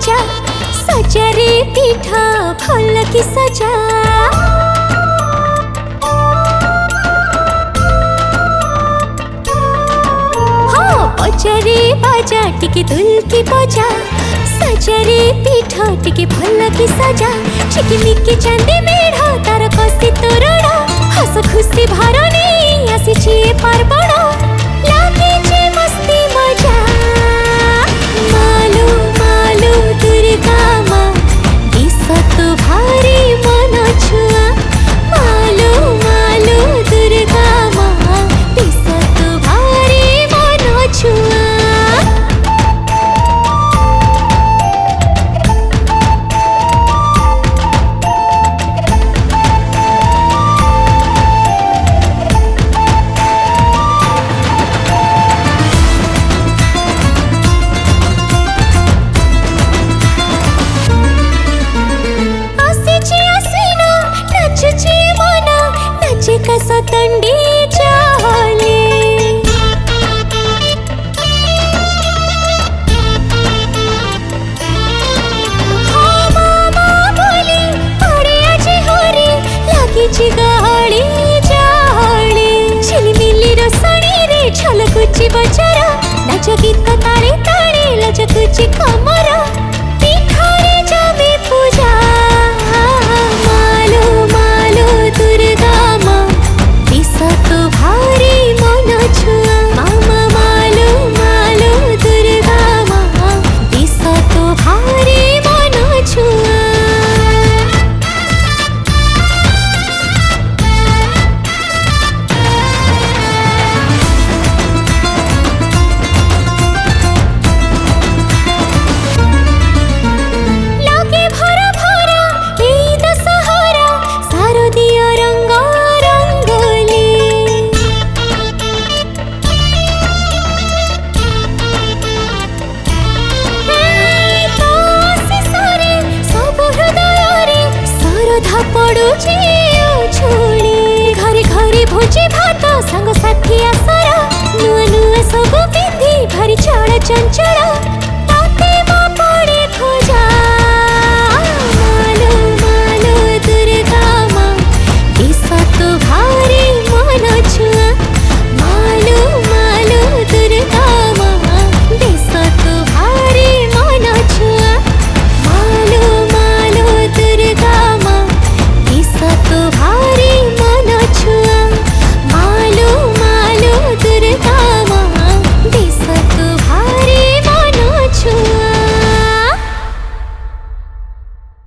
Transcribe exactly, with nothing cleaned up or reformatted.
बजा सजा रे पिठा भल की सजा बजा रे बाजा टिके दुल की बजा सजा रे पिठा टिके भल की सजा चिकिमिकी चांदी मेढ़ तार कसी तोरण हस खुशी भरनी आसी पार्वण लागे जे मस्ती मजा मालू मालू दुर्गा माँ दिस तो भारी मन छुआ मालू मालू दुर्गा माँ दिस तो भारी मन छुआ सतंडी चाले हाँ मामा बोली पड़े आजे होरी लगी चिगाड़ी जाले झिलमिली रोसणी रे छलकुची बचारा नाच गीत तारे तारे लचकुची कमरा पिठारे जमे पूजा मालो मालो दुर्गा माँ तो भारी मन छुआ मामा मालू मालू दुर्गा माँ दिस तो भारी मन छुआ लागे भरा भरा ए दशहरा शारदीय रंग पड़ुची छोड़ी घरे घरे भोजी भात संग साथी आसरा नुआ नुआ सब पिंधि भारी चढ़ चंचल